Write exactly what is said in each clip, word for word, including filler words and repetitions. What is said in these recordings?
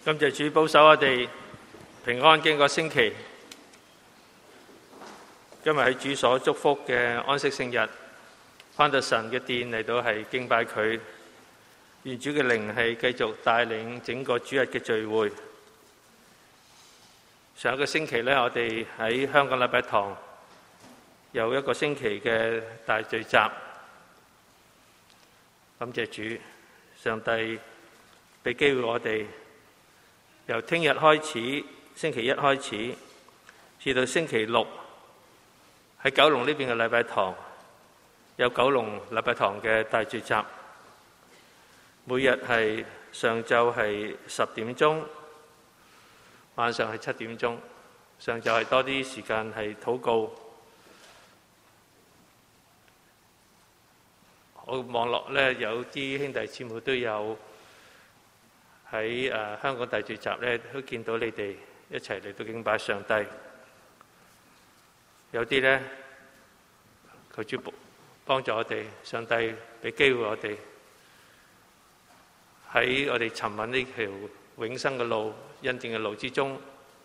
感謝主保守我哋平安經過星期，今日喺主所祝福嘅安息聖日，返到神嘅殿嚟到係敬拜佢，願主嘅靈係繼續帶領整個主日嘅聚會。上一個星期呢，我哋喺香港禮拜堂有一個星期嘅大聚集，感謝主，上帝俾機會我哋。由聽日開始，星期一開始，至到星期六，喺九龍呢邊嘅禮拜堂有九龍禮拜堂嘅大聚集。每日係上晝係十點鐘，晚上係七點鐘。上晝係多啲時間係禱告。我網絡呢，有啲兄弟姊妹都有。喺誒、呃、香港大聚集咧，都見到你哋一齊嚟到敬拜上帝。有啲咧，求主幫助我哋，上帝俾機會我哋喺我哋尋揾呢條永生嘅路、恩典嘅路之中，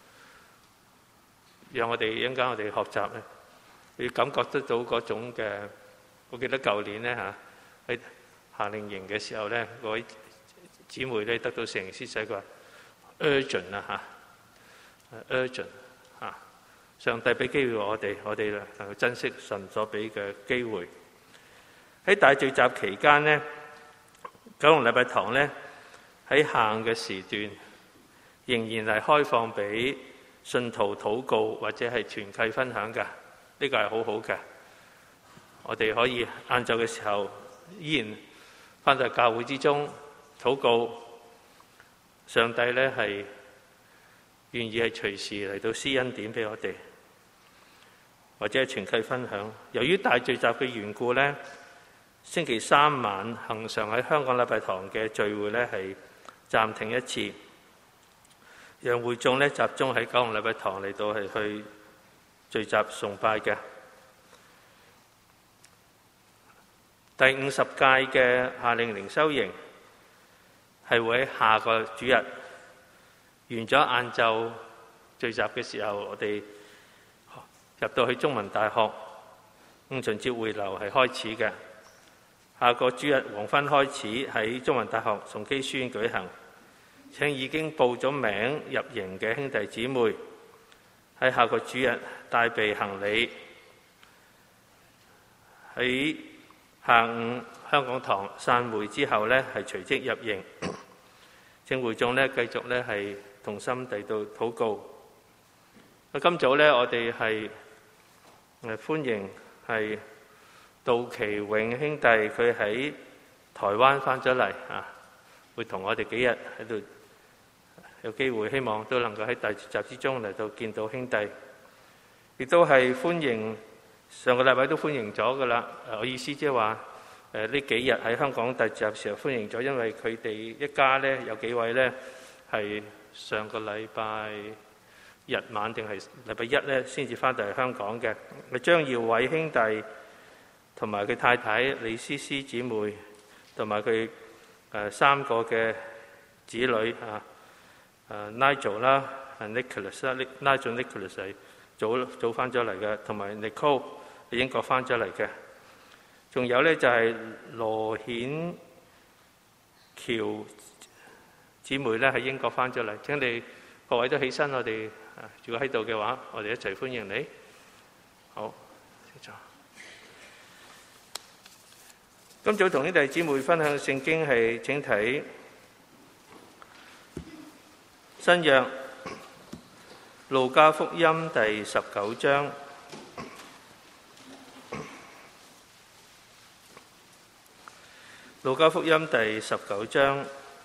讓我哋一陣間我哋學習咧，要感覺得到嗰種嘅。我記得舊年咧嚇喺夏令營嘅時候咧，嗰位姊妹咧得到聖靈施洗，佢話 urgent 啊嚇 urgent 嚇，上帝俾機會我哋，我哋能夠珍惜神所俾嘅機會。喺大聚集期間呢，九龍禮拜堂咧喺下午嘅時段仍然係開放俾信徒禱告或者係團契分享嘅，呢個係好好嘅。我哋可以晏晝嘅時候依然返到教會之中。禱告，上帝呢係願意係隨時嚟到施恩典俾我哋，或者係團契分享。由於大聚集嘅緣故呢，星期三晚恆常喺香港禮拜堂嘅聚會呢係暫停一次，讓會眾呢集中喺九龍禮拜堂嚟到係去聚集崇拜嘅。第五十屆嘅夏令靈修營係會喺下個主日完咗晏晝聚集嘅時候，我哋入到去中文大學五旬節會樓係開始嘅。下個主日黃昏開始喺中文大學崇基書院舉行。請已經報咗名入營嘅兄弟姊妹喺下個主日帶備行李，喺下午香港堂散會之後呢，係隨即入營。正會眾呢繼續呢係同心地到禱告。今早呢，我哋係誒歡迎係杜其永兄弟，佢喺台灣返咗嚟啊，會同我哋幾日喺度有機會，希望都能夠喺大聚集之中嚟到見到兄弟。亦都係歡迎上個禮拜都歡迎咗㗎喇。我意思即係話誒呢幾日喺香港大聚集時候歡迎咗，因為佢哋一家呢有幾位呢係上個禮拜日晚定係禮拜一呢先至返到嚟香港嘅。係張耀偉兄弟同埋佢太太李思思姊妹同埋佢誒三個嘅子女啊，誒 Nigel 啦，Nicholas 啦，Nigel Nicholas 係早早返咗嚟嘅，同埋 Nicole 喺英國返咗嚟嘅。仲有呢，就係羅顯橋姊妹呢喺英國返咗嚟。請你各位都起身，我哋如果喺度嘅話，我哋一齊歡迎你。好，謝謝。今早同兄弟姊妹分享聖經係請睇新約路加福音第十九章。路加福音第十九章，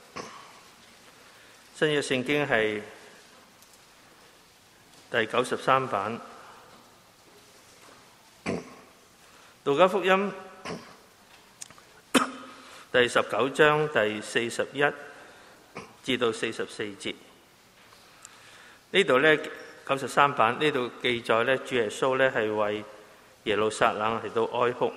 新約聖經係第九十三版。路加福音第十九章第四十一至到四十四節。呢度呢，九十三版呢度記載呢，主耶穌呢係為耶路撒冷嚟到哀哭。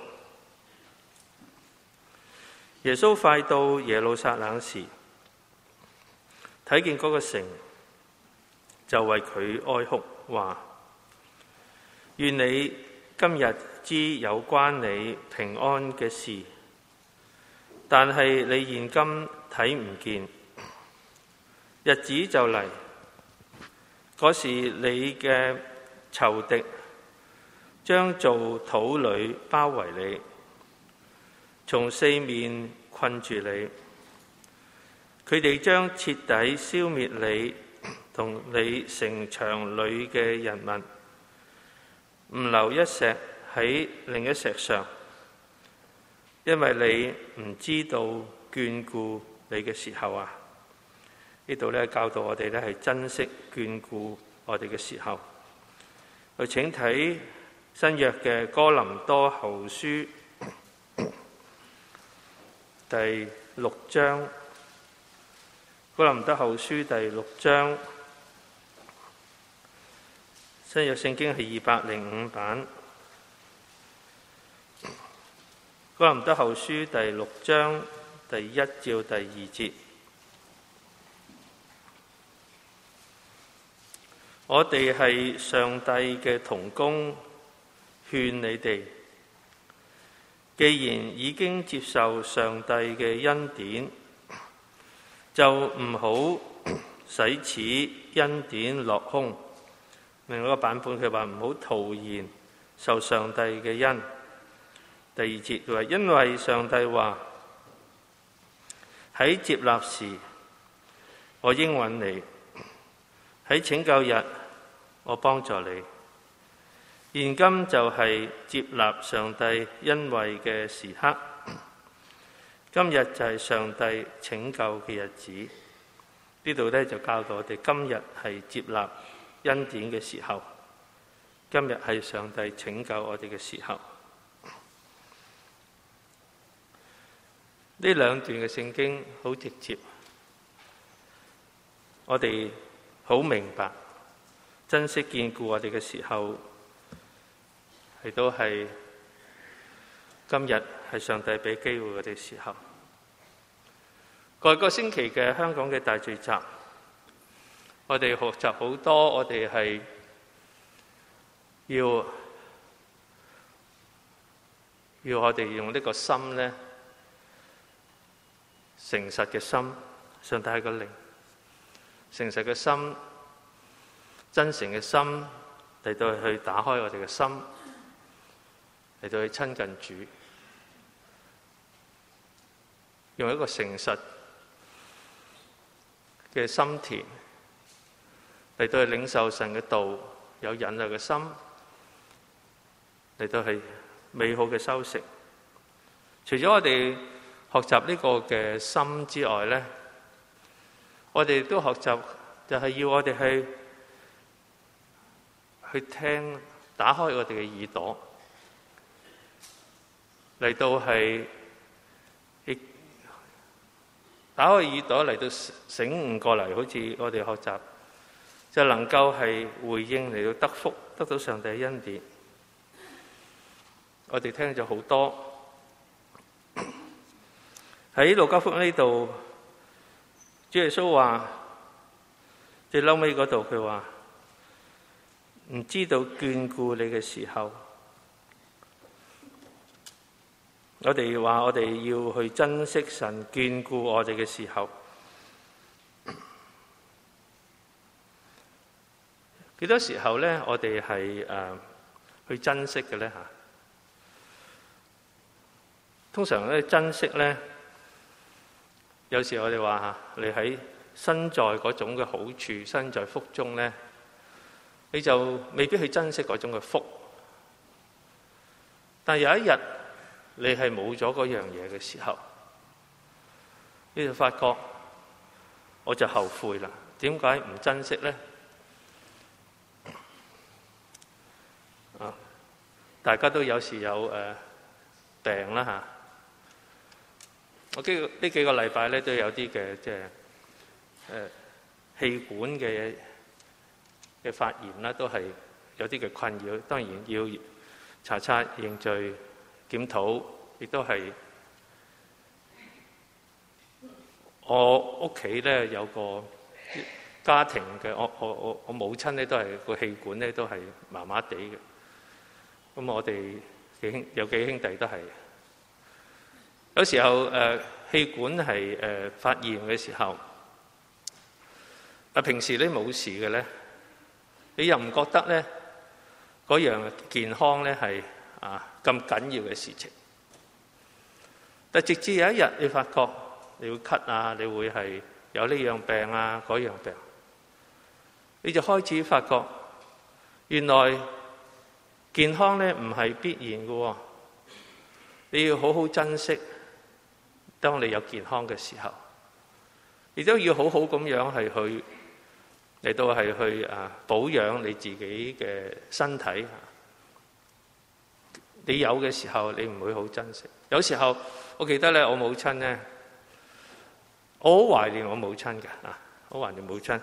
耶穌快到耶路撒冷時， 睇見嗰個城，就為佢哀哭，話：願你今日知有關你平安嘅事，但係你現今睇唔見。日子就嚟，嗰時你嘅仇敵將做土壘包圍你，從四面困住你。佢哋將徹底消滅你同你城牆裏嘅人民，唔留一石喺另一石上，因為你唔知道眷顧你嘅時候啊！呢度咧教導我哋咧係珍惜眷顧我哋嘅時候。我請睇新約嘅哥林多後書第六章，哥林多後書第六章，新約聖經係二百零五版。哥林多後書第六章第一至第二節。我哋係上帝嘅同工，勸你哋，既然已經接受上帝嘅恩典，就唔好使此恩典落空。另外一個版本佢話唔好徒然受上帝嘅恩。第二節佢話，因為上帝話喺接納時，我應允你。喺拯救日，我幫助你。現今就係接納上帝恩惠嘅時刻，今日就係上帝拯救嘅日子。呢度咧就教導我哋，今日係接納恩典嘅時候，今日係上帝拯救我哋嘅時候。呢兩段嘅聖經好直接，我哋好明白，珍惜眷顧我哋嘅時候，亦都係今日係上帝俾機會我哋嘅時候。過去個星期嘅香港嘅大聚集，我哋學習好多，我哋係要要我哋用呢個心咧，誠實嘅心，上帝係個靈。誠實嘅心，真誠嘅心，嚟到去打開我哋嘅心，嚟到去親近主，用一個誠實嘅心田嚟到去領受神嘅道，有忍耐嘅心，嚟到去美好嘅收成。除咗我哋學習呢個嘅心之外咧，我哋都學習，就係要我哋去去聽，打開我哋嘅耳朵，嚟到係亦打開耳朵嚟到醒悟過嚟，好似我哋學習就能夠係回應嚟到得福，得到上帝嘅恩典。我哋聽咗好多喺路加福音呢度。主耶穌話，最嬲尾嗰度佢話唔知道眷顧你嘅時候，我哋話我哋要去珍惜神眷顧我哋嘅時候，幾多時候咧？我哋係誒去珍惜嘅咧嚇。通常咧珍惜咧。有時我哋話你喺身在嗰種嘅好處，身在福中咧，你就未必去珍惜嗰種嘅福。但有一日你係冇咗嗰樣嘢嘅時候，你就發覺我就後悔啦。點解唔珍惜咧？啊，大家都有時有誒、呃、病啦嚇。我幾個呢幾個禮拜咧都有啲嘅即係誒氣管嘅嘅發炎啦，都係有啲嘅困擾。當然要查察認罪檢討，亦都係我屋企咧有個家庭嘅，我我我我母親咧都係個氣管咧都係麻麻地嘅。咁我哋幾兄有幾兄弟都係。有時候誒、呃、氣管係誒、呃、發炎嘅時候，啊平時咧冇事嘅咧，你又唔覺得咧嗰樣健康咧係啊咁緊要嘅事情。但直至有一日你發覺你會咳啊，你會係有呢樣病啊嗰樣病，你就開始發覺原來健康咧唔係必然嘅喎，你要好好珍惜。當你有健康嘅時候，亦都要好好咁樣係去嚟到係去啊保養你自己嘅身體。你有嘅時候，你唔會好珍惜。有時候我記得咧，我母親咧，我好懷念我母親嘅啊，好懷念母親。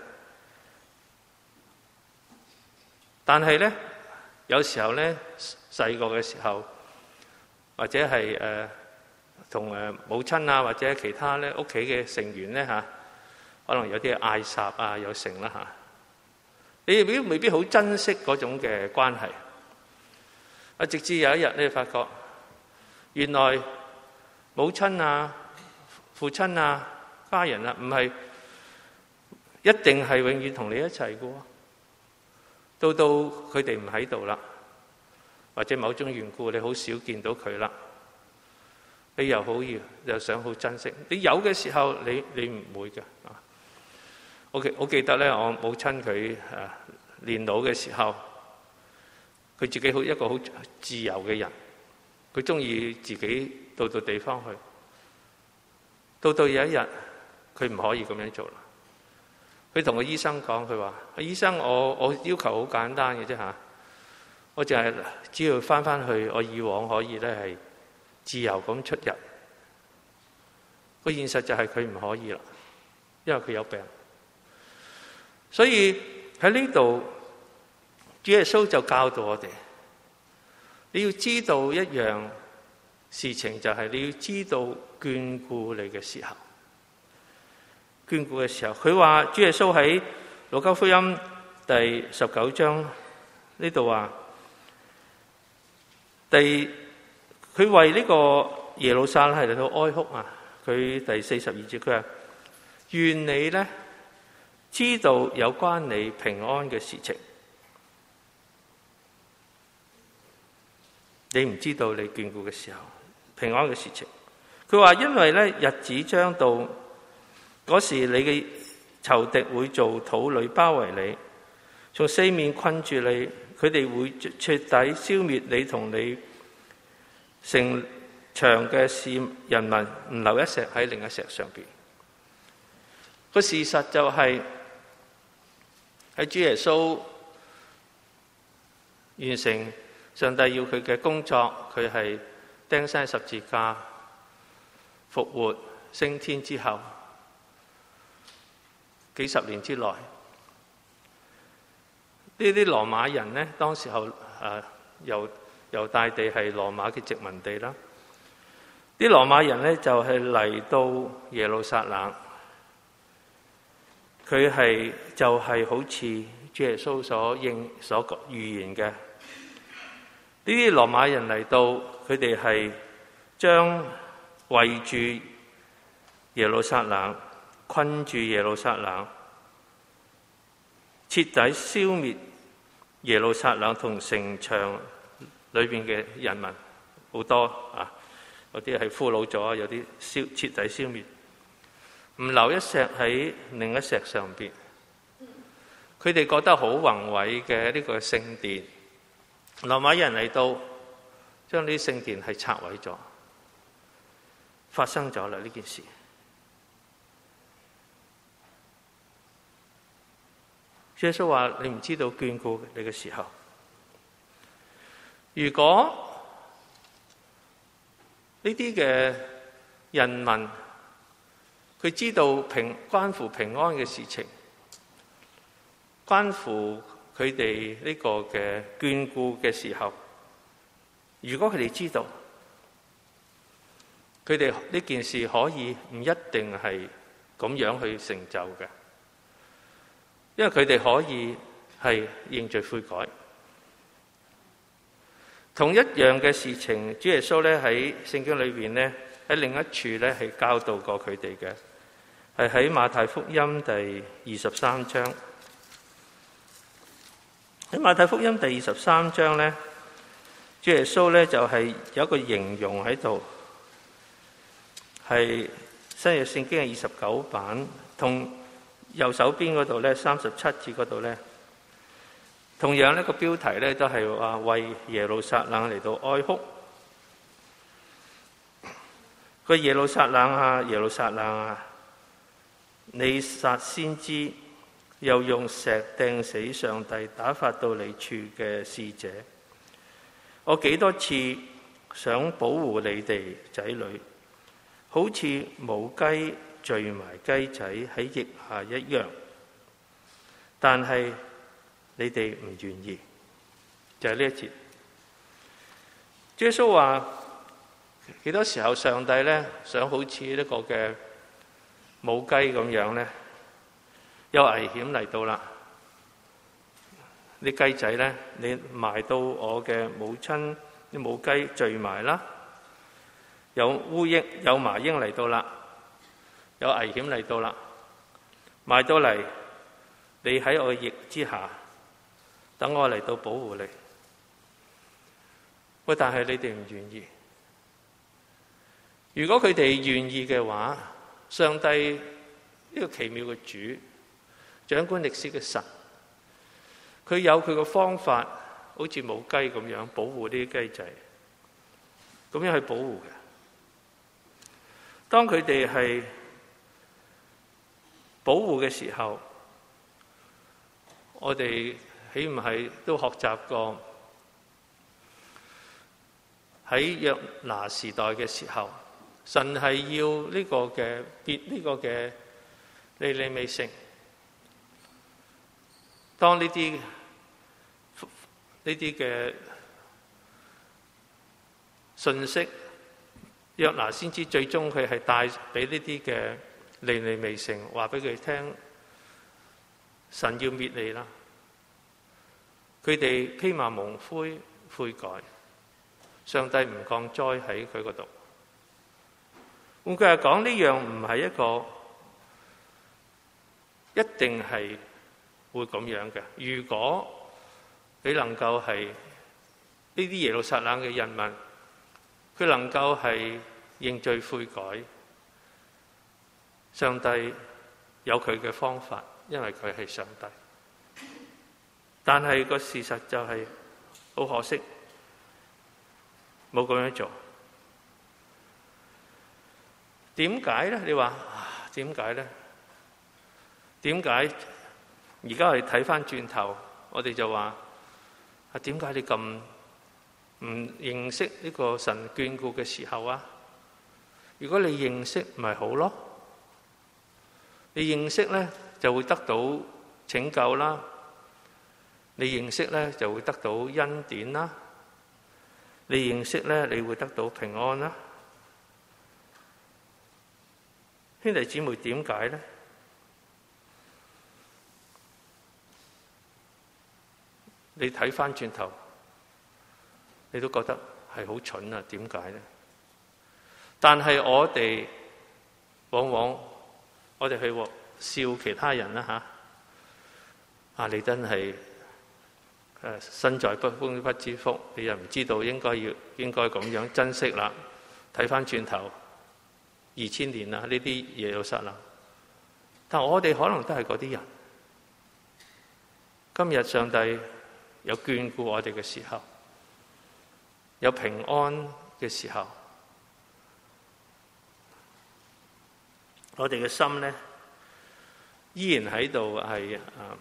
但係咧，有時候咧，細個嘅時候，或者係誒。呃同誒母親啊，或者其他咧屋企嘅成員咧嚇，可能有啲嗌霎啊，有成啦嚇。你未必未必好珍惜嗰種嘅關係。啊，直至有一日你發覺，原來母親啊、父親啊、家人啊，唔係一定係永遠同你一齊嘅喎。到到佢哋唔喺度啦，或者某種緣故，你好少見到佢啦。你又好要又想好珍惜，你有嘅時候你你唔會嘅啊。我記我記得咧，我母親佢誒年老嘅時候，佢自己好一個好自由嘅人，佢中意自己到到地方去。到到有一日，佢唔可以咁樣做啦。佢同個醫生講，佢話：醫生，我我要求好簡單嘅啫嚇，我淨係只要翻翻去我以往可以咧係自由咁出入。個現實就係佢唔可以啦，因為佢有病。所以喺呢度，主耶穌就教導我哋，你要知道一樣事情，就係你要知道眷顧你嘅時候，眷顧嘅時候，佢話主耶穌喺路加福音第十九章呢度話，第佢為呢個耶路撒冷係嚟到哀哭啊！佢第四十二節佢話：願你呢知道有關你平安嘅事情。你唔知道你眷顧嘅時候，平安嘅事情。佢話因為呢日子將到，嗰時你嘅仇敵會做土壘包圍你，從四面困住你，佢哋會徹底消滅你同你城牆嘅市人民，唔留一石喺另一石上邊。個事實就係、是、喺主耶穌完成上帝要佢嘅工作，佢係釘身十字架、復活、升天之後，幾十年之內，呢啲羅馬人呢，當時候誒由猶大地係羅馬嘅殖民地啦。啲羅馬人呢，就係嚟到耶路撒冷，佢係就係好似主耶穌所應所預言嘅。呢啲羅馬人嚟到，佢哋係將圍住耶路撒冷、困住耶路撒冷，徹底消滅耶路撒冷同城牆裏邊嘅人民，好多啊！有啲係俘虜咗，有啲消徹底消滅，唔留一石喺另一石上邊。佢哋覺得好宏偉嘅呢個聖殿，羅馬人嚟到將呢啲聖殿係拆毀咗，發生咗啦呢件事。耶穌話：你唔知道眷顧你嘅時候，如果呢啲嘅人民佢知道平關乎平安嘅事情，關乎佢哋呢個嘅眷顧嘅時候，如果佢哋知道，佢哋呢件事可以唔一定係咁樣去成就嘅。 因為佢哋可以係認罪悔改。同一樣嘅事情，主耶穌咧喺聖經裏邊咧喺另一處咧係教導過佢哋嘅，係喺馬太福音第二十三章。喺馬太福音第二十三章咧，主耶穌咧就係有一個形容喺度，係新約聖經嘅二十九版，同右手邊嗰度咧三十七節嗰度咧。同樣呢個標題咧都係話為耶路撒冷嚟到哀哭。個耶路撒冷啊，耶路撒冷啊，你殺先知，又用石掟死上帝打發到你處嘅使者。我幾多次想保護你哋仔女，好似母雞聚埋雞仔喺腋下一樣，但係你哋唔願意，就係呢一節。耶穌話幾多時候上帝咧想好似呢個嘅母雞咁樣咧，有危險嚟到啦，啲雞仔咧你埋到我嘅母親啲母雞聚埋啦，有烏蠅有麻鷹嚟到啦，有危險嚟到啦，埋到嚟你喺我嘅翼之下，等我嚟到保護你。喂，但係你哋唔願意。如果佢哋願意嘅話，上帝呢個奇妙嘅主，掌管歷史嘅神，佢有佢嘅方法，好似母雞咁樣保護呢啲雞仔，咁樣去保護嘅。當佢哋係保護嘅時候，我哋豈唔係都學習過喺約拿時代嘅時候，神係要呢個嘅別呢個嘅尼尼微城，當呢啲呢啲嘅信息，約拿先知最終佢係帶俾呢啲嘅尼尼微城，話俾佢聽，神要滅你啦。佢哋披麻蒙灰悔改，上帝唔降災喺佢嗰度。換句話講，呢樣唔係一個一定係會咁樣嘅。如果你能夠係呢啲耶路撒冷嘅人民，佢能夠係認罪悔改，上帝有佢嘅方法，因為佢係上帝。但係個事實就係好可惜，冇咁樣做。點解咧？你話點解咧？點解而家我哋睇翻轉頭，我哋就話啊，點解你咁唔認識呢個神眷顧嘅時候啊？如果你認識，咪好咯。你認識咧，就會得到拯救啦。你認識咧，就會得到恩典啦。你認識咧，你會得到平安啦。兄弟姊妹，點解咧？你睇翻轉頭，你都覺得係好蠢啊！點解咧？但係我哋往往我哋去笑其他人啦吓，啊你真係誒身在不福不知福，你又唔知道應該要應該咁樣珍惜啦。睇翻轉頭二千年啦，呢啲耶路撒冷，但我哋可能都係嗰啲人。今日上帝有眷顧我哋嘅時候，有平安嘅時候，我哋嘅心咧依然喺度係啊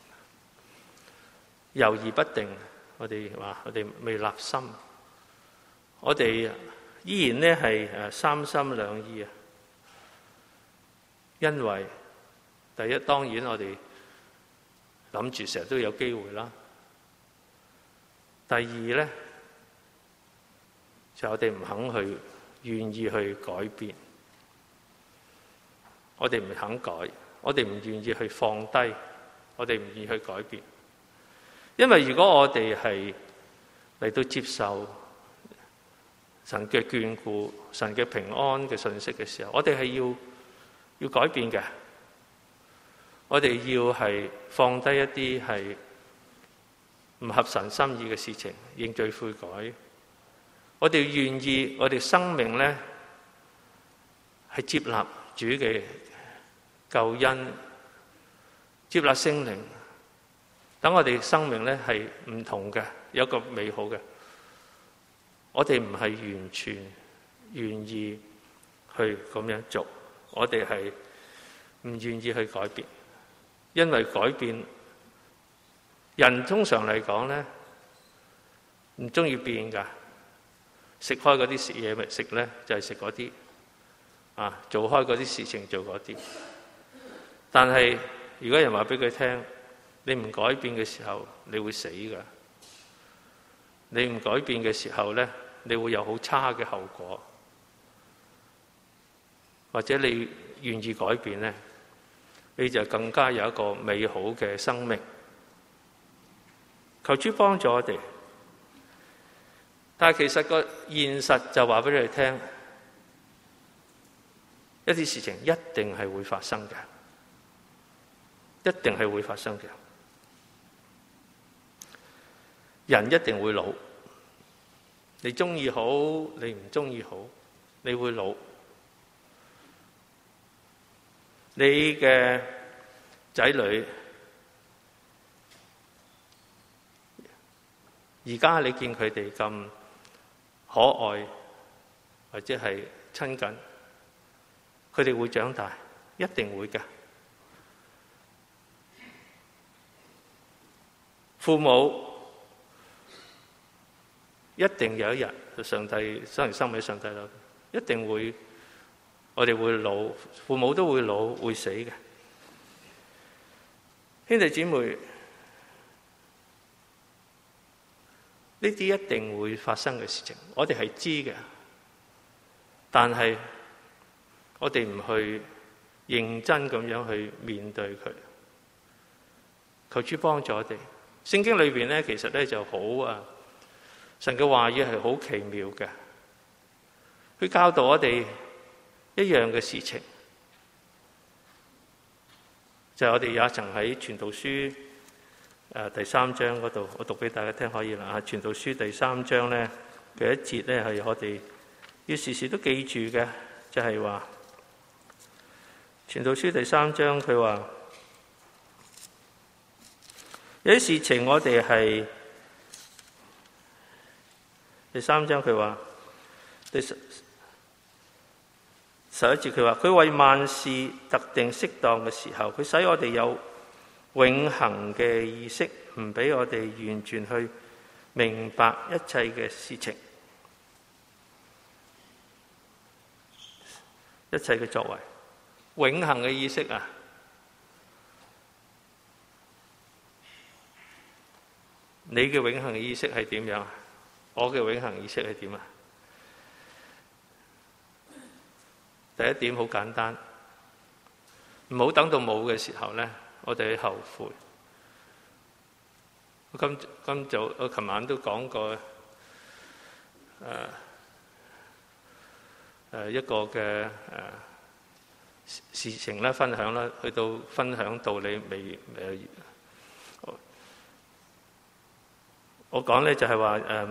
猶豫不定。我哋話我哋未立心，我哋依然咧係誒三心兩意啊。因為第一，當然我哋諗住成日都有機會啦。第二咧，就我哋唔肯去，願意去改變。我哋唔肯改，我哋唔願意去放低， 我哋唔願意去改變。因為如果我哋係嚟到接受神嘅眷顧、神嘅平安嘅信息嘅時候，我哋係要要改變嘅。我哋要係放低一啲係唔合神心意嘅事情，認罪悔改。我哋願意，我哋生命咧係接納主嘅救恩，接納聖靈，等我哋生命咧係唔同嘅，有一個美好嘅。我哋唔係完全願意去咁樣做，我哋係唔願意去改變，因為改變人通常嚟講咧唔中意變噶，食開嗰啲食嘢咪食咧，就係食嗰啲啊，做開嗰啲事情做嗰啲。但係如果人話俾佢聽，你唔改變嘅時候，你會死噶。你唔改變嘅時候咧，你會有好差嘅後果。或者你願意改變咧，你就更加有一個美好嘅生命。求主幫助我哋。但係其實個現實就話俾你哋聽，一啲事情一定係會發生嘅，一定係會發生嘅。人一定會老，你中意好，你唔中意好，你會老。你嘅仔女而家你見佢哋咁可愛或者係親近，佢哋會長大，一定會嘅。父母一定有一日，上帝生嚟生喺上帝啦，一定會，我哋會老，父母都會老，會死嘅。兄弟姊妹，呢啲一定會發生嘅事情，我哋係知嘅，但係我哋唔去認真咁樣去面對佢。求主幫助我哋。聖經裏邊咧，其實咧就好啊，神嘅話語係好奇妙嘅，佢教導我哋一樣嘅事情，就係、是、我哋也曾喺傳道書誒第三章嗰度，我讀俾大家聽可以啦。啊，傳道書第三章咧嘅一節咧係我哋要時時都記住嘅，就係話傳道書第三章佢話有啲事情我哋係第三章佢話第十十一節佢話佢為萬事特定適當嘅時候，佢使我哋有永恆嘅意識，唔俾我哋完全去明白一切嘅事情，一切嘅作為，永恆嘅意識啊！你嘅永恆意識係點樣？我嘅永恆意識係點啊？第一點好簡單，唔好等到冇嘅時候咧，我哋去後悔。今今早我琴晚都講過，誒、呃、誒、呃、一個嘅誒、呃、事情咧，分享啦，去到分享道理未誒。我講咧就係話誒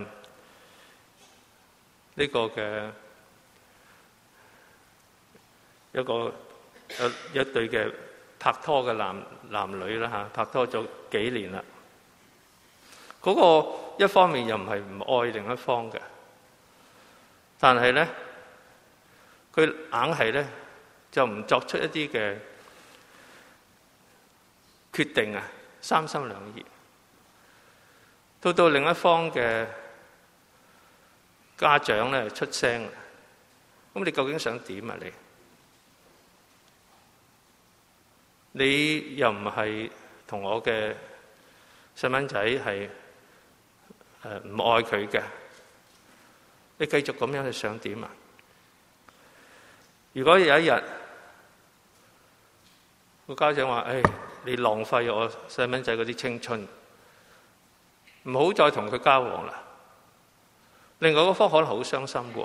呢個嘅一個一一對嘅拍拖嘅男男女啦嚇，拍拖咗幾年啦。嗰個一方面又唔係唔愛另一方嘅，但係咧佢硬係咧就唔作出一啲嘅決定啊，三心兩意。到到另一方嘅家長咧出聲，咁你究竟想點啊？你你又唔係同我嘅細蚊仔係誒唔愛佢嘅，你繼續咁樣去想點啊？如果有一日個家長話：誒你浪費我細蚊仔嗰啲青春，唔好再同佢交往啦。另外嗰方可能好傷心喎，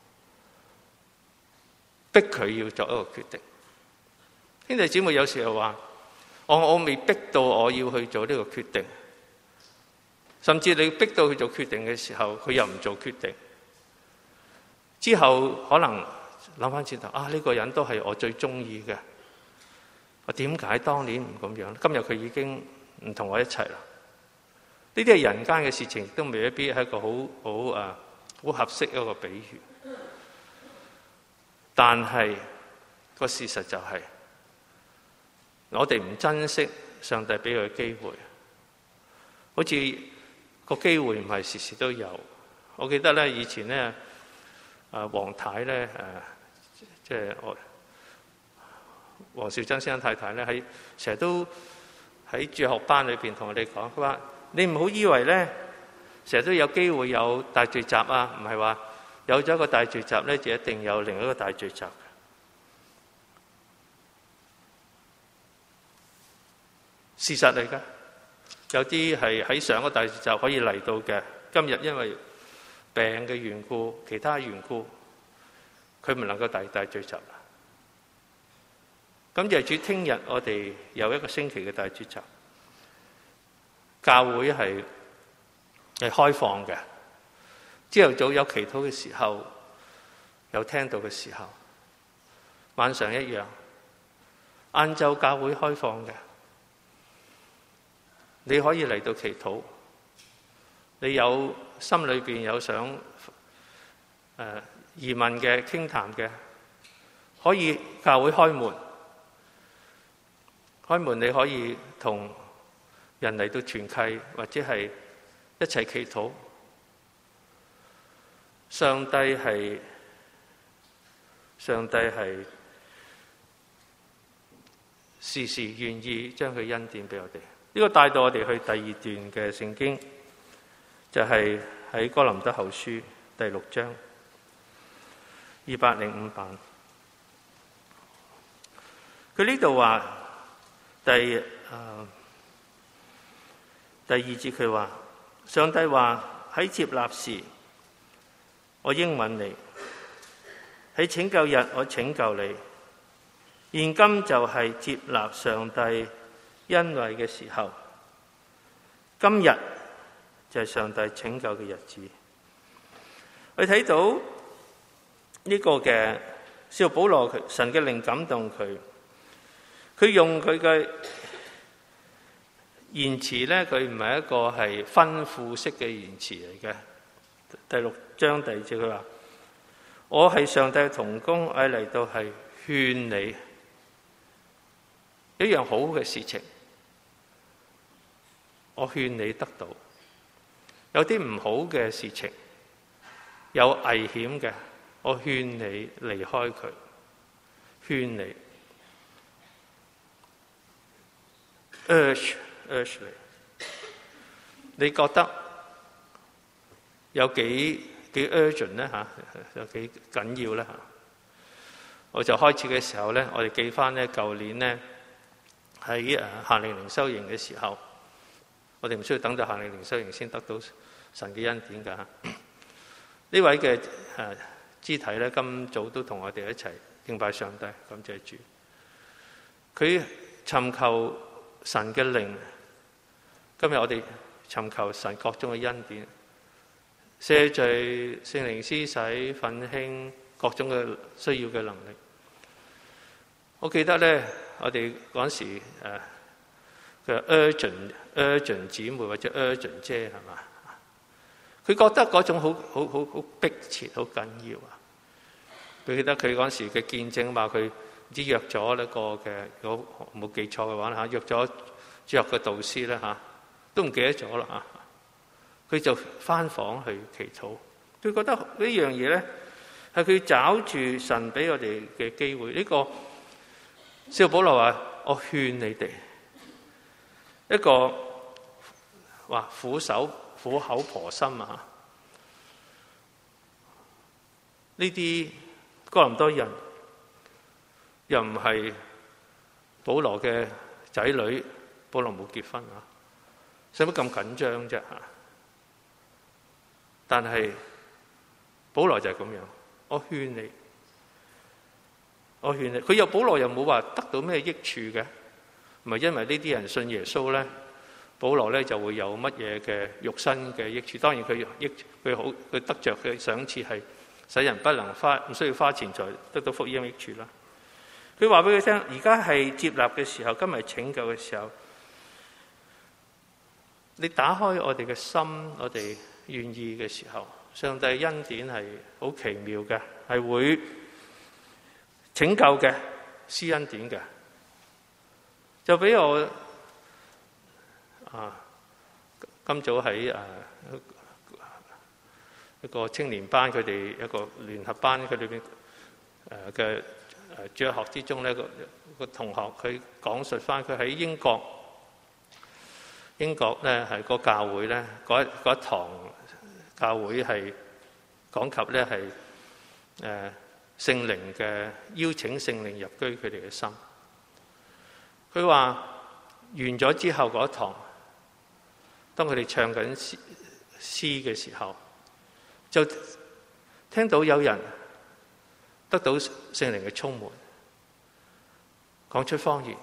逼佢要作一個決定。兄弟姊妹有時候話，我我未逼到我要去做呢個決定，甚至你逼到佢做決定嘅時候，佢又唔做決定，之後可能諗翻轉頭，啊呢個人都係我最中意嘅，我點解當年唔咁樣？今日佢已經唔同我一齊啦。呢啲係人間嘅事情，亦都未必係一個好好啊好合適一個比喻。但係個事實就係，我哋唔珍惜上帝俾佢嘅機會，好似個機會唔係時時都有。我記得咧，以前咧，啊黃太咧，誒即係我黃兆珍先生太太咧，喺成日都喺住學班裏邊同我哋講，佢話你唔好以為咧，成日都有機會有大聚集啊，唔係話有咗一個大聚集咧，就一定有另一個大聚集。事實嚟㗎，有啲係喺上個大聚集可以嚟到嘅，今日因為病嘅緣故、其他緣故，佢唔能夠大大聚集啦。咁就主聽日我哋有一個星期嘅大聚集，教會係係開放嘅。朝頭早有祈禱嘅時候，有聽到嘅時候，晚上一樣。晏晝教會開放嘅。你可以嚟到祈禱，你有心裏邊有想誒、呃、疑問嘅、傾談嘅，可以教會開門，開門你可以同人嚟到團契，或者係一齊祈禱。上帝係上帝係時時願意將佢恩典俾我哋。呢、這個帶到我哋去第二段嘅聖經，就係、是、喺哥林多後書第六章二百零五版。佢呢度話第誒、呃、第二節，佢話上帝話喺接納時，我應允你；喺拯救日，我拯救你。現今就係接納上帝恩惠嘅時候，今日就係上帝拯救嘅日子。我睇到呢個嘅使徒保羅，神嘅靈感動佢，佢用佢嘅言辭咧，佢唔係一個係吩咐式嘅言辭嚟嘅。第六章第二節佢話：我係上帝嘅同工，我嚟到係勸你一樣好嘅事情。我勸你得到，有啲唔好嘅事情，有危險嘅，我勸你離開佢，勸你 urge urge 你，你覺得有幾幾 urgent 咧嚇？有幾緊要咧嚇？我就開始嘅時候咧，我哋記翻咧舊年咧喺誒夏令營修營嘅時候。我哋唔需要等到夏令營修營先得到神嘅恩典㗎。呢位嘅誒肢體咧，今早都同我哋一齊敬拜上帝，感謝主。佢尋求神嘅靈，今日我哋尋求神各種嘅恩典，赦罪、聖靈施洗、奮興各種嘅需要嘅能力。我記得咧，我哋嗰時誒。呃嘅 urgent urgent 姊妹或者 urgent 姐係嘛？佢覺得嗰種好好好好迫切、好緊要啊！佢記得佢嗰時嘅見證話佢唔知約咗呢個嘅，如果冇記錯嘅話嚇，約咗主日嘅導師咧嚇，都唔記得咗啦嚇。佢就返房去祈禱，佢覺得呢樣嘢咧係佢找住神俾我哋嘅機會。呢、這個使徒保羅話：我勸你哋。一個話苦手苦口婆心啊！呢啲哥林多人又唔係保羅嘅仔女，保羅冇結婚啊，使乜咁緊張啫嚇？但係保羅就係咁樣，我勸你，我勸你，佢又保羅又冇話得到咩益處嘅，唔係因為呢啲人信耶穌咧，保羅咧就會有乜嘢嘅肉身嘅益處。當然佢益佢好，佢得着嘅賞賜係使人不能花唔需要花錢才得到福音益處啦。佢話俾佢聽，而家係接納嘅時候，今日拯救嘅時候，你打開我哋嘅心，我哋願意嘅時候，上帝恩典係好奇妙嘅，係會拯救嘅，施恩典嘅。就俾我啊，今早喺誒一個青年班，佢哋一個聯合班，佢裏邊誒嘅誒主日學之中咧，個個同學佢講述翻佢喺英國，英國咧係個教會咧，嗰嗰一堂教會係講及咧係誒聖靈嘅邀請聖靈入居佢哋嘅心。佢話完咗之後嗰一堂，當佢哋唱緊詩詩嘅時候，就聽到有人得到聖靈嘅充滿，講出方言。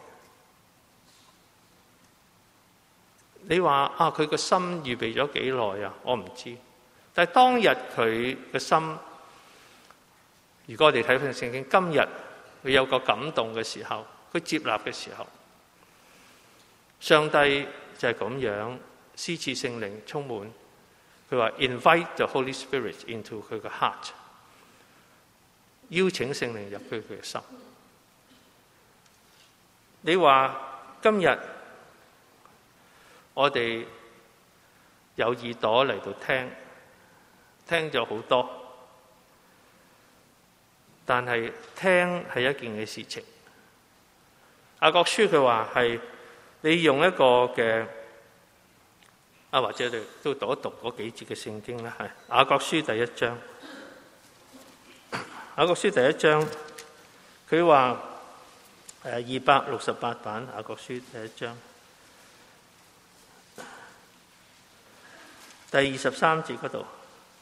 你話啊，佢個心預備咗幾耐啊？我唔知。但係當日佢嘅心，如果我哋睇翻聖經，今日佢有個感動嘅時候，佢接納嘅時候，上帝就係咁樣施賜聖靈充滿。佢話 invite the Holy Spirit into 佢嘅 heart， 邀請聖靈入去佢嘅心。你話今日我哋有耳朵嚟到聽，聽咗好多，但係聽係一件嘅事情。雅各書佢話係你用一個嘅啊，或者你都讀一讀嗰幾節嘅聖經啦，係雅各書第一章。雅各書第一章，佢話誒二百六十八版雅各書第一章。第二十三節嗰度，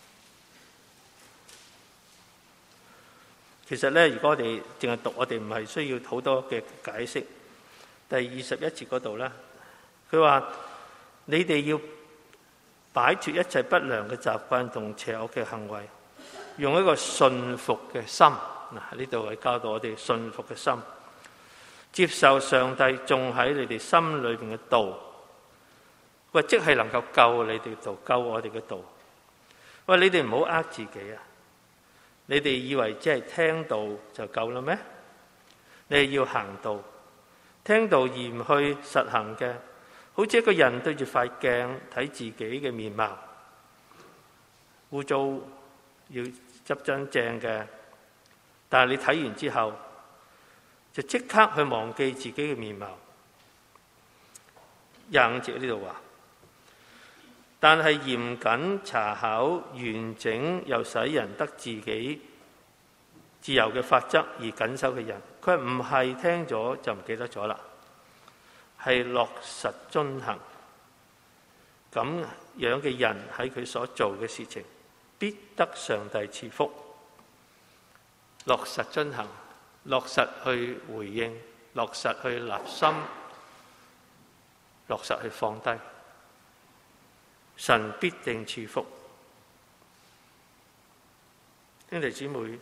其實咧，如果我哋淨係讀，我哋唔係需要好多嘅解釋。第二十一節嗰度咧，佢話你哋要擺脫一切不良嘅習慣同邪惡嘅行為，用一個信服嘅心。嗱，呢度係教導我哋信服嘅心，接受上帝種喺你哋心裏邊嘅道。喂，即係能夠救你哋道，救我哋嘅道。喂，你哋唔好呃自己啊！你哋以為只係聽道就夠啦咩？你係要行道，聽道而唔去實行嘅，好似一個人對住塊鏡睇自己嘅面貌，污糟要執真正嘅，但係你睇完之後就即刻去忘記自己嘅面貌。廿五節呢度話，但係嚴謹查考完整又使人得自己自由嘅法則而謹守嘅人，佢唔係聽咗就唔記得咗啦，係落實遵行。咁樣嘅人喺佢所做嘅事情必得上帝賜福。落實遵行，落實去回應，落實去立心，落實去放低，神必定賜福。兄弟姊妹，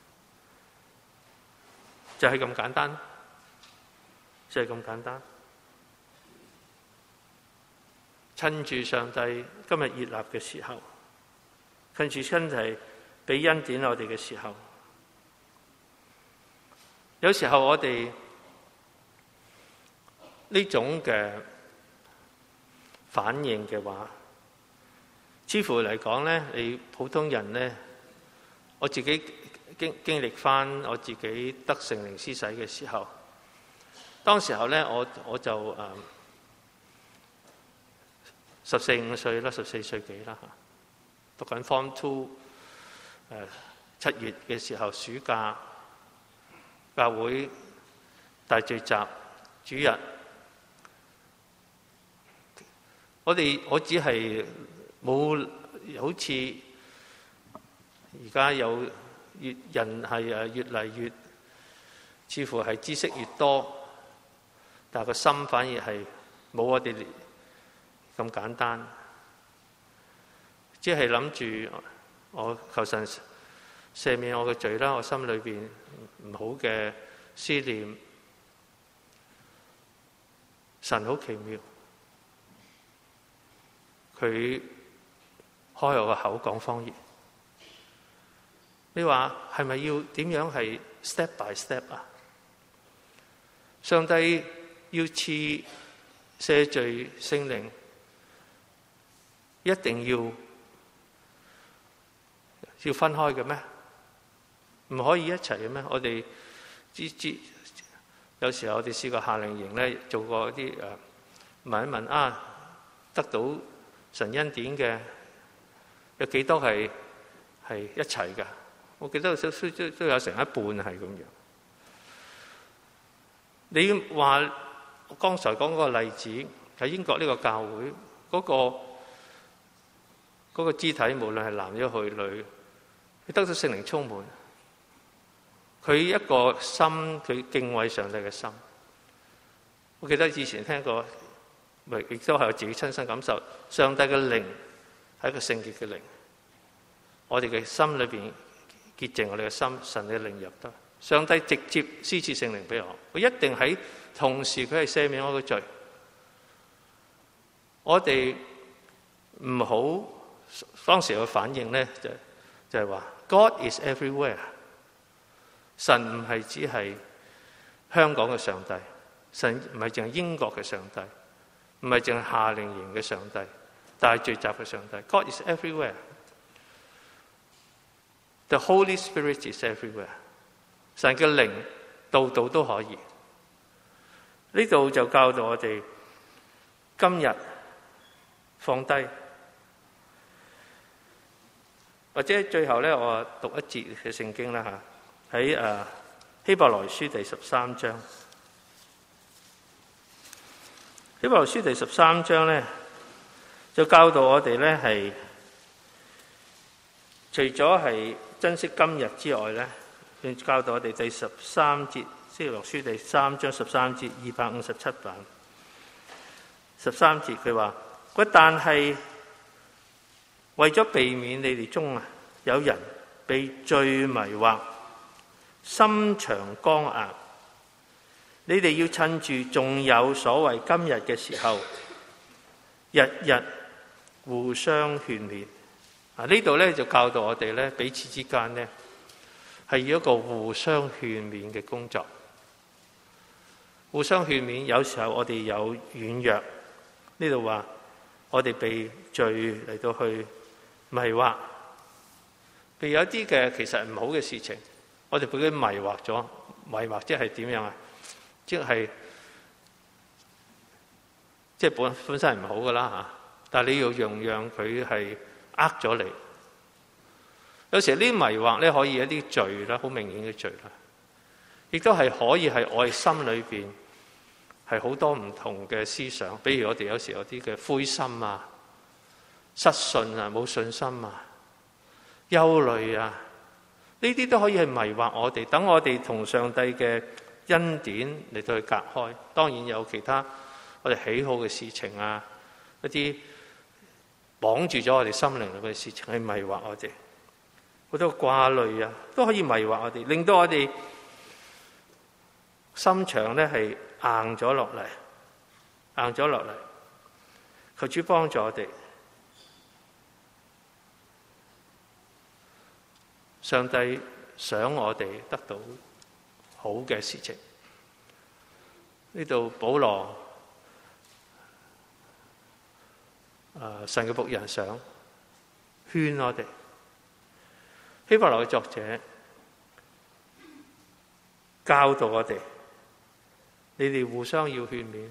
就係咁簡單，就係咁簡單。趁住上帝今日悅納嘅時候，趁住真係俾恩典我哋嘅時候，有時候我哋呢種嘅反應嘅話，似乎嚟講咧，你普通人咧，我自己經經歷翻我自己得聖靈施洗嘅時候，當時候咧，我我就誒十四五歲啦，十四歲幾啦嚇，讀緊 Form Two，誒七月嘅時候暑假，教會大聚集主日我哋我只係冇好似而家有越人係誒越嚟越似乎係知識越多，但係個心反而係冇我哋咁簡單，只係諗住我求神赦免我嘅罪啦，我心裏邊唔好嘅思念，神好奇妙，佢開我個口講方言。你話係咪要點樣係 step by step 啊？上帝要賜赦罪聖靈，一定要要分開嘅咩？唔可以一齊嘅咩？我哋知知有時候我哋試過夏令營咧，做過啲誒問一問啊，得到神恩典嘅有幾多係係一齊㗎？我記得都都都有成一半係咁樣。你話剛才講嗰個例子喺英國呢個教會嗰個嗰個肢體，無論係男又係女，佢得到聖靈充滿，佢一個心，佢敬畏上帝嘅心。我記得以前聽過，亦都係我自己親身感受，上帝嘅靈係一個聖潔嘅靈，我哋嘅心裏邊潔淨我哋嘅心，神嘅靈入得。上帝直接施賜聖靈俾我，佢一定喺同時佢係赦免我嘅罪。我哋唔好當時嘅反應咧，就就係話 God is everywhere。神唔係只係香港嘅上帝，神唔係淨係英國嘅上帝，唔係淨係夏令營嘅上帝，大聚集嘅上帝。God is everywhere。The Holy Spirit is everywhere。神嘅靈度度都可以。呢度就教導我哋今日放低，或者最後咧，我讀一節嘅聖經啦嚇，喺誒希伯來書第十三章。希伯來書第十三章咧，就教導我哋咧係除咗係珍惜今日之外咧。教導我哋第十三節，希伯來書第三章十三節，二百五十七版十三節，佢話：佢但係為咗避免你哋中啊有人被罪迷惑，心腸剛硬，你哋要趁住仲有所謂今日嘅時候，日日互相勸勉。啊，呢度咧就教導我哋咧彼此之間咧。係要一個互相勸勉嘅工作，互相勸勉。有時候我哋有軟弱，呢度話我哋被罪嚟到去迷惑，譬如有啲嘅其實唔好嘅事情，我哋俾佢迷惑咗。迷惑即係點樣啊？即係即係本本身係唔好噶啦嚇，但係你要容讓佢係呃咗你。有時呢啲迷惑咧，可以一啲罪啦，好明顯嘅罪啦，亦都係可以係我哋心裏邊係好多唔同嘅思想，比如我哋有時有啲嘅灰心啊、失信啊、冇信心啊、憂慮啊，呢啲都可以係迷惑我哋，等我哋同上帝嘅恩典嚟到去隔開。當然有其他我哋喜好嘅事情啊，一啲綁住咗我哋心靈裏嘅事情去迷惑我哋。好多掛慮啊，都可以迷惑我哋，令到我哋心腸咧係硬咗落嚟，硬咗落嚟。求主幫助我哋，上帝想我哋得到好嘅事情。呢度保羅，呃、神嘅僕人想勸我哋。希伯來嘅作者教導我哋，你哋互相要勸勉。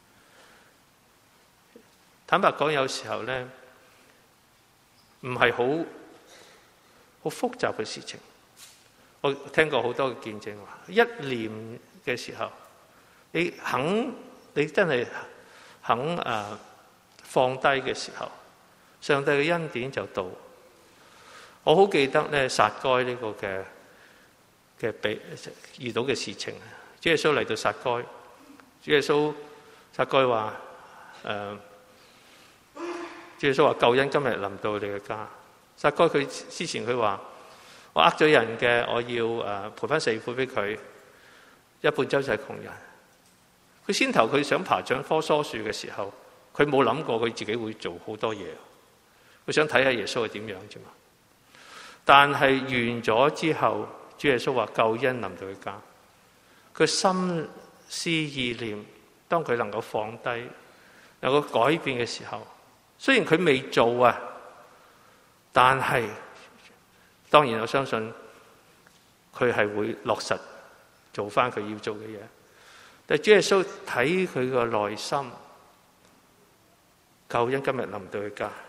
坦白講，有時候咧唔係好好複雜嘅事情。我聽過好多嘅見證話，一念嘅時候，你肯，你真係肯誒放低嘅時候，上帝嘅恩典就到。我好記得咧，撒該呢個嘅嘅被遇到嘅事情。主耶穌嚟到撒該，主耶穌撒該話：誒、呃，主耶穌話救恩今日臨到你嘅家。撒該佢之前佢話：我呃咗人嘅，我要誒賠翻四倍俾佢，一半周濟窮人。佢先頭佢想爬上棵疏樹嘅時候，佢冇諗過佢自己會做好多嘢。佢想睇下耶穌係點樣啫嘛。但係完咗之後，主耶穌話救恩臨到佢家。佢心思意念，當佢能夠放低、能夠改變嘅時候，雖然佢未做啊，但係當然我相信佢係會落實做翻佢要做嘅嘢。但係主耶穌睇佢個內心，救恩今日臨到佢家，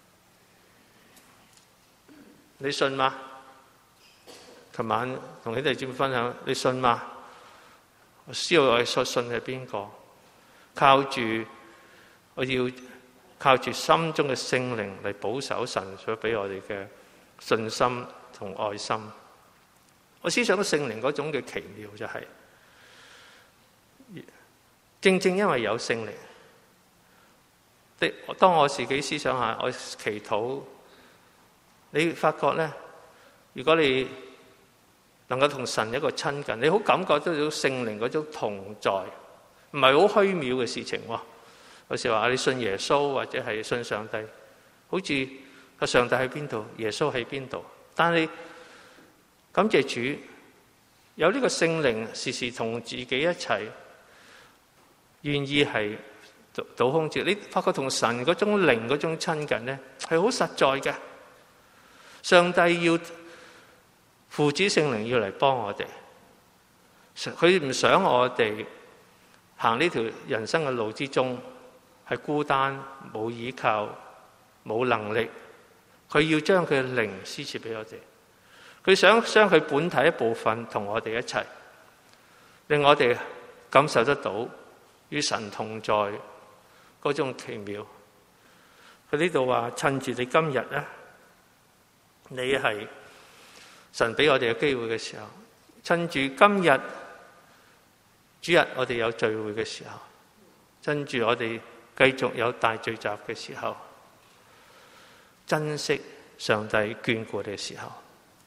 你信嗎？琴晚同你哋姊妹分享，你信嗎？我知道我所信係邊個？靠住我要靠住心中嘅聖靈嚟保守神所俾我哋嘅信心同愛心。我思想到聖靈嗰種嘅奇妙就係、是，正正因為有聖靈，的當我自己思想下，我祈禱，你發覺咧，如果你能夠同神一個親近，你好感覺到聖靈嗰種同在，唔係好虛渺嘅事情喎。有時話你信耶穌或者係信上帝，好似個上帝喺邊度，耶穌喺邊度。但係感謝主，有呢個聖靈時時同自己一齊，願意係倒空住。你發覺同神嗰種靈嗰種親近咧，係好實在嘅。上帝要父子聖靈要嚟幫我哋，佢唔想我哋行呢條人生嘅路之中係孤單、冇依靠、冇能力。佢要將佢嘅靈施設俾我哋，佢想將佢本體一部分同我哋一齊，令我哋感受得到與神同在嗰種奇妙。佢呢度話趁住你今日咧，你係神俾我哋嘅機會嘅時候，趁住今日主日我哋有聚會嘅時候，趁住我哋繼續有大聚集嘅時候，珍惜上帝眷顧嘅時候，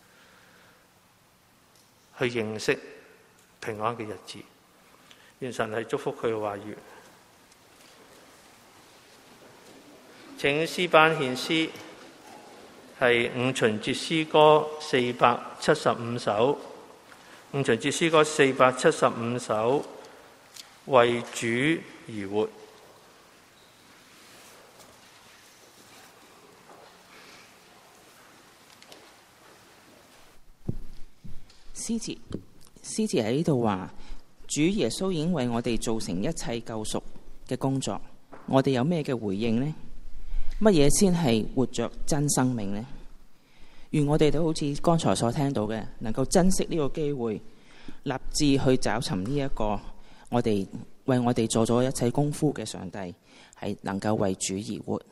去認識平安嘅日子。願神係祝福佢嘅話語。請詩班獻詩，係五旬節詩歌四百七十五首。五旬節詩歌四百七十五首，為主而活。 詩詞詩詞喺呢度話，主耶穌已經為我哋做成一切救贖嘅工作，我哋有咩嘅回應呢？乜嘢先係活着真生命呢？願我哋都好似剛才所聽到嘅，能夠珍惜呢個機會，立志去找尋呢一個我哋為我哋做咗一切功夫嘅上帝，係能夠為主而活。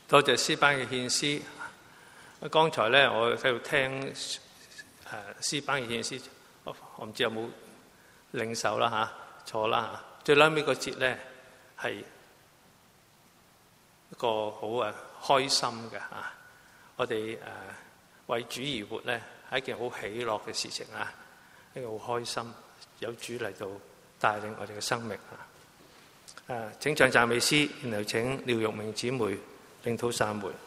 多謝詩班嘅獻詩。剛才咧，我喺度聽誒詩班嘅獻詩，我唔知有冇領受啦嚇，坐啦嚇。最撚尾個節咧係一個好誒開心嘅嚇。我哋誒為主而活咧係一件好喜樂嘅事情啊，一個好開心，有主嚟到帶領我哋嘅生命啊！誒，請唱讚美詩，然後請廖玉明姊妹領禱散會。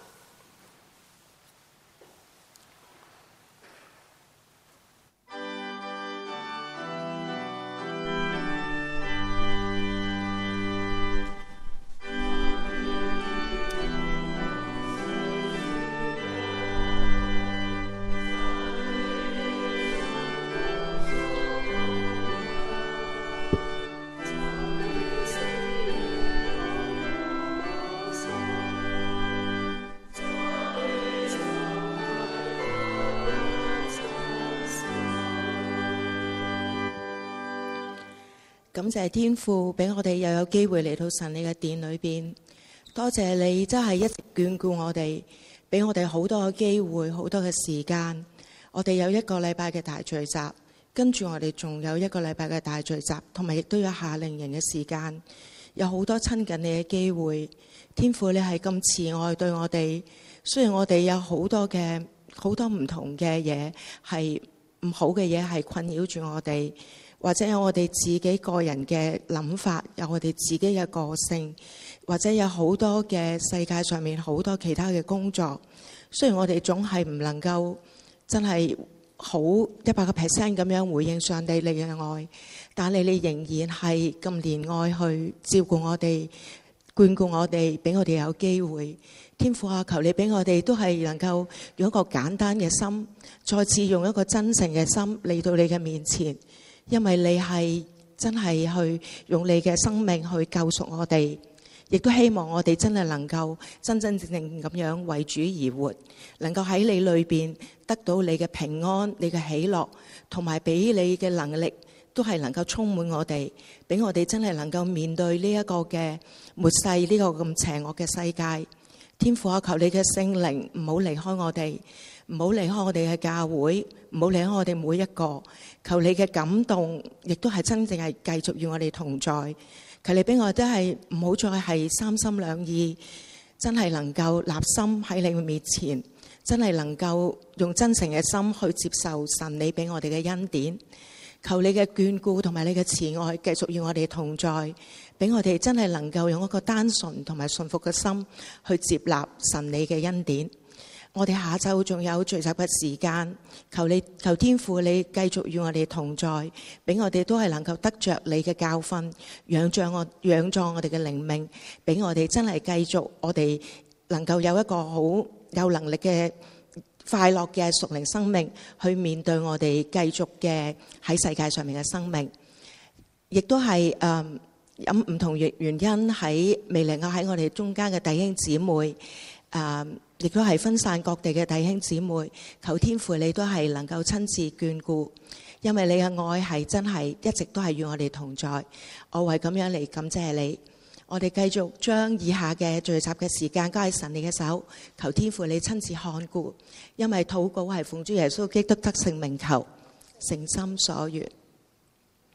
感謝天父俾我哋又有機會嚟到神你嘅殿裏邊，多謝你真係一直眷顧我哋，俾我哋好多嘅機會，好多嘅時間。我哋有一個禮拜嘅大聚集，跟住我哋仲有一個禮拜嘅大聚集，同埋亦都有夏令營嘅時間，有好多親近你嘅機會。天父你係咁慈愛對我哋，雖然我哋有好多嘅好多唔同嘅嘢係唔好嘅嘢係困擾住我哋。或者有我哋自己個人嘅諗法，有我哋自己嘅個性，或者有好多嘅世界上面好多其他嘅工作。雖然我哋總係唔能夠真係好一百個 percent 咁樣回應上帝你嘅愛，但係你仍然係咁憐愛去照顧我哋、眷顧我哋，俾我哋有機會。天父啊，求你俾我哋都係能夠用一個簡單嘅心，再次用一個真誠嘅心嚟到你嘅面前。因為你係真係去用你嘅生命去救贖我哋，亦都希望我哋真係能夠真真正正咁樣為主而活，能夠喺你裏邊得到你嘅平安、你嘅喜樂，同埋俾你嘅能力，都係能夠充滿我哋，俾我哋真係能夠面對呢一個嘅末世，呢個咁邪惡嘅世界。天父啊，求你嘅聖靈唔好離開我哋，唔好離開我哋嘅教會，唔好離開我哋每一個。求你嘅感動，亦都係真正係繼續與我哋同在。求你俾我哋都係唔好再係三心兩意，真係能夠立心喺你面前，真係能夠用真誠嘅心去接受神你俾我哋嘅恩典。求你嘅眷顧同埋你嘅慈愛繼續與我哋同在，俾我哋真係能夠用一個單純同埋順服嘅心去接納神你嘅恩典。我哋下晝仲有聚集嘅時間，求你求天父你繼續與我哋同在，俾我哋都係能夠得着你嘅教訓，養壯我養壯我哋嘅靈命，俾我哋真係繼續我哋能夠有一個好有能力嘅快樂嘅屬靈生命去面對我哋繼續嘅喺世界上面嘅生命。亦都係誒有唔同原原因喺未能夠喺我哋中間嘅弟兄姊妹誒亦都係分散各地嘅弟兄姊妹，求天父你都係能夠親自眷顧，因為你嘅愛係真係一直都係與我哋同在。我為咁樣嚟感謝你。我哋繼續將以下嘅聚集嘅時間交喺神你嘅手，求天父你親自看顧，因為禱告係奉主耶穌基督得勝名求，誠心所願。